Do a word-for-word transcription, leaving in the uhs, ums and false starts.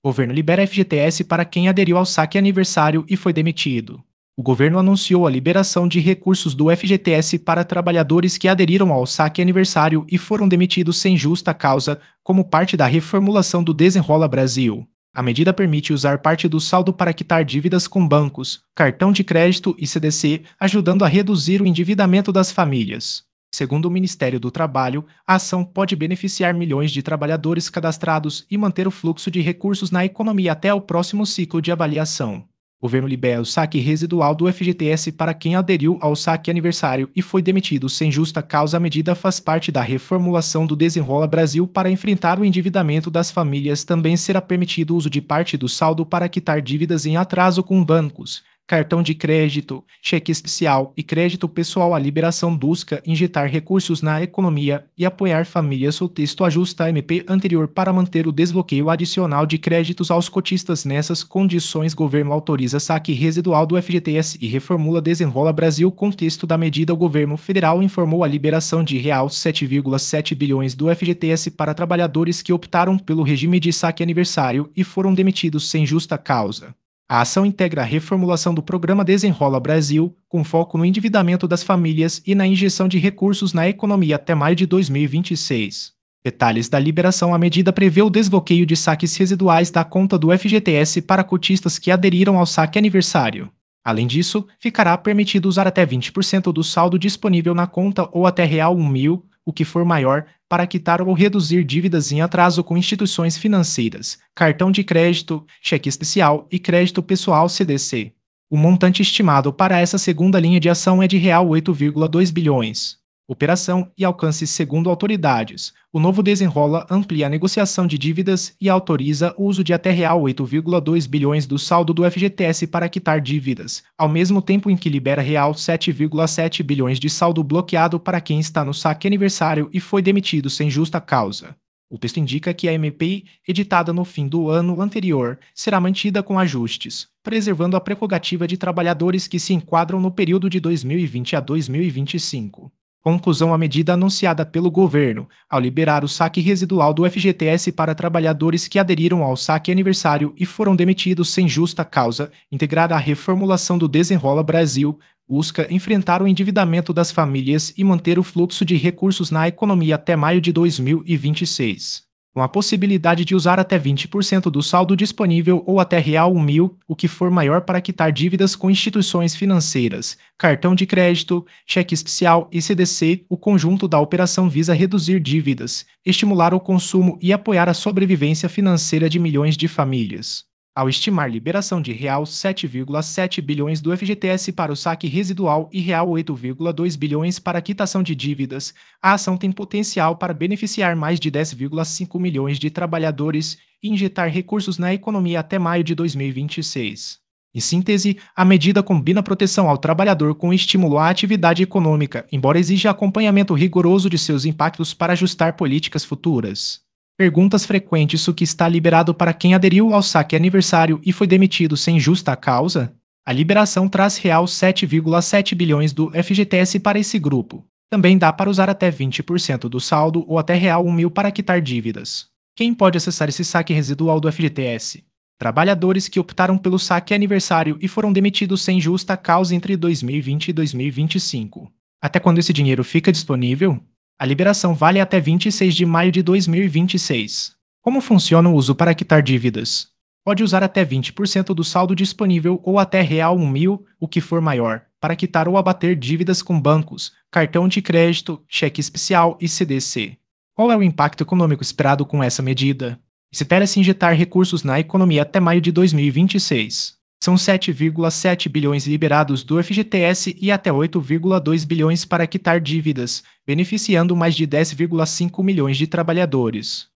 O governo libera F G T S para quem aderiu ao saque aniversário e foi demitido. O governo anunciou a liberação de recursos do F G T S para trabalhadores que aderiram ao saque aniversário e foram demitidos sem justa causa, como parte da reformulação do Desenrola Brasil. A medida permite usar parte do saldo para quitar dívidas com bancos, cartão de crédito e C D C, ajudando a reduzir o endividamento das famílias. Segundo o Ministério do Trabalho, a ação pode beneficiar milhões de trabalhadores cadastrados e manter o fluxo de recursos na economia até o próximo ciclo de avaliação. O governo libera o saque residual do F G T S para quem aderiu ao saque aniversário e foi demitido sem justa causa. A medida faz parte da reformulação do Desenrola Brasil para enfrentar o endividamento das famílias. Também será permitido o uso de parte do saldo para quitar dívidas em atraso com bancos, cartão de crédito, cheque especial e crédito pessoal. A liberação busca injetar recursos na economia e apoiar famílias. O texto ajusta a M P anterior para manter o desbloqueio adicional de créditos aos cotistas. Nessas condições, o governo autoriza saque residual do F G T S e reformula Desenrola Brasil. Contexto da medida: o governo federal informou a liberação de real sete vírgula sete bilhões do F G T S para trabalhadores que optaram pelo regime de saque aniversário e foram demitidos sem justa causa. A ação integra a reformulação do programa Desenrola Brasil, com foco no endividamento das famílias e na injeção de recursos na economia até maio de dois mil e vinte e seis. Detalhes da liberação: a medida prevê o desbloqueio de saques residuais da conta do F G T S para cotistas que aderiram ao saque aniversário. Além disso, ficará permitido usar até vinte por cento do saldo disponível na conta ou até real um mil, o que for maior, para quitar ou reduzir dívidas em atraso com instituições financeiras, cartão de crédito, cheque especial e crédito pessoal C D C. O montante estimado para essa segunda linha de ação é de real oito vírgula dois bilhões. Operação e alcance: segundo autoridades, o novo Desenrola amplia a negociação de dívidas e autoriza o uso de até real oito vírgula dois bilhões do saldo do F G T S para quitar dívidas, ao mesmo tempo em que libera real sete vírgula sete bilhões de saldo bloqueado para quem está no saque aniversário e foi demitido sem justa causa. O texto indica que a M P, editada no fim do ano anterior, será mantida com ajustes, preservando a prerrogativa de trabalhadores que se enquadram no período de dois mil e vinte a dois mil e vinte e cinco. Conclusão: a medida anunciada pelo governo, ao liberar o saque residual do F G T S para trabalhadores que aderiram ao saque aniversário e foram demitidos sem justa causa, integrada à reformulação do Desenrola Brasil, busca enfrentar o endividamento das famílias e manter o fluxo de recursos na economia até maio de dois mil e vinte e seis. Com a possibilidade de usar até vinte por cento do saldo disponível ou até real um mil, o que for maior, para quitar dívidas com instituições financeiras, cartão de crédito, cheque especial e C D C. O conjunto da operação visa reduzir dívidas, estimular o consumo e apoiar a sobrevivência financeira de milhões de famílias. Ao estimar liberação de real sete vírgula sete bilhões do F G T S para o saque residual e real oito vírgula dois bilhões para a quitação de dívidas, a ação tem potencial para beneficiar mais de dez vírgula cinco milhões de trabalhadores e injetar recursos na economia até maio de dois mil e vinte e seis. Em síntese, a medida combina proteção ao trabalhador com estímulo à atividade econômica, embora exija acompanhamento rigoroso de seus impactos para ajustar políticas futuras. Perguntas frequentes: o que está liberado para quem aderiu ao saque aniversário e foi demitido sem justa causa? A liberação traz real sete vírgula sete bilhões do F G T S para esse grupo. Também dá para usar até vinte por cento do saldo ou até real um mil para quitar dívidas. Quem pode acessar esse saque residual do F G T S? Trabalhadores que optaram pelo saque aniversário e foram demitidos sem justa causa entre dois mil e vinte e dois mil e vinte e cinco. Até quando esse dinheiro fica disponível? A liberação vale até vinte e seis de maio de dois mil e vinte e seis. Como funciona o uso para quitar dívidas? Pode usar até vinte por cento do saldo disponível ou até real um mil, o que for maior, para quitar ou abater dívidas com bancos, cartão de crédito, cheque especial e C D C. Qual é o impacto econômico esperado com essa medida? Espera-se injetar recursos na economia até maio de dois mil e vinte e seis. São sete vírgula sete bilhões liberados do F G T S e até oito vírgula dois bilhões para quitar dívidas, beneficiando mais de dez vírgula cinco milhões de trabalhadores.